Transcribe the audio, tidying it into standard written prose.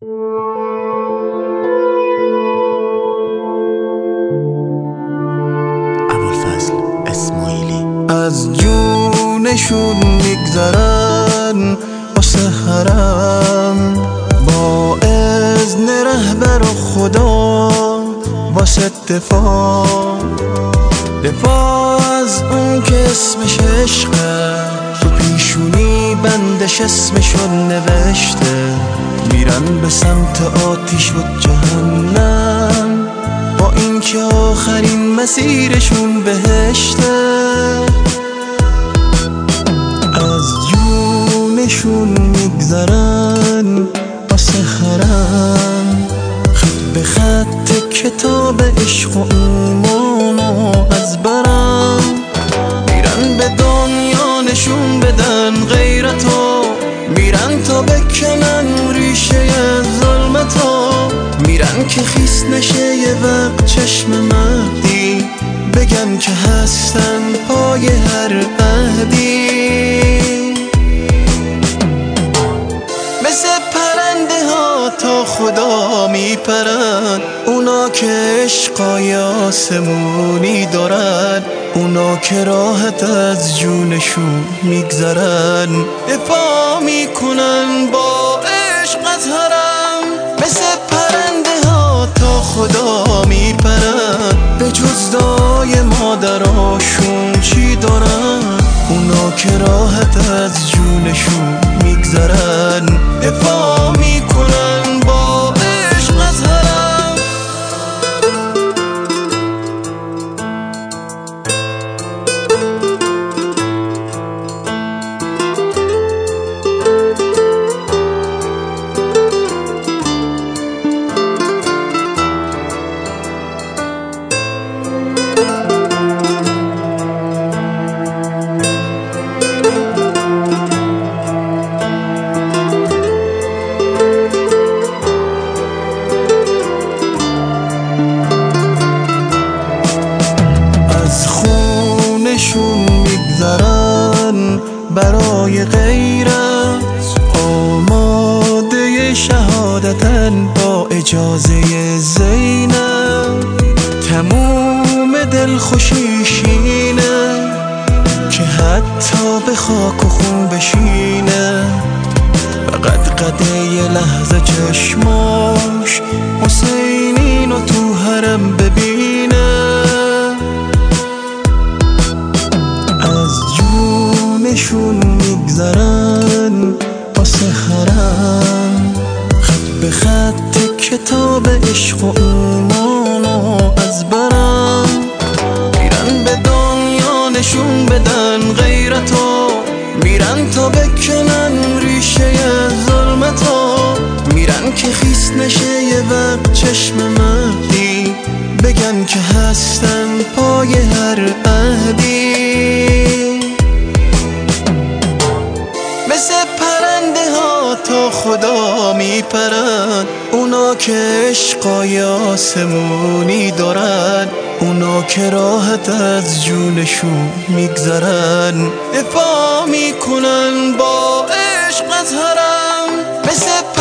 ابوالفضل اسماعیلی. از جونشون میگذرن واسه حرم، با اذن رهبر و خدا واسه دفاع از اون که اسمش عشقه، تو پیشونی بندش اسمشون نوشته. میرن به سمت آتیش و جهنم، با این که آخرین مسیرشون بهشته. از جونشون میگذرن واسه حرم، خط به خط کتاب عشق و ایمانو از برم. میرن به دنیا نشون بدن غیرتو، میرن تا بکنن ریشه ظلمتو. میرن که خیس نشه یه وقت چشم مهدی، بگن که هستن پای هر عهدی. مثل پرنده ها تا خدا میپرن، اونا که عشقای آسمونی دارن، اونا که راحت از جونشون میگذرن، دفاع میکنن با عشق از حرم. مثل پرنده ها تا خدا میپرن، به جز دعای مادراشون چی دارن؟ اونا که راحت از جونشون میگذرن، دفاع میکنن با عشق از حرم. میگذرن برای غیرت، آماده شهادتن با اجازه زینب. تموم دلخوشیشینه که حتی به خاک و خون بشینه، فقط قده یه لحظه چشماش حسینینو تو حرم ببینه. جونشون میگذرن واسه حرم، خط به خط کتاب عشق و ایمانو از برم. میرن به دنیا نشون بدن غیرتو، میرن تا بکنن ریشه ظلمتو. میرن که خیس نشه یه وقت چشم مهدی، بگن که هستن پای هر عهدی. مثل پرنده ها تا خدا میپرن، اونا که عشقای آسمونی دارن، اونا که راحت از جونشون میگذرن، دفاع میکنن با عشق از حرم. مثل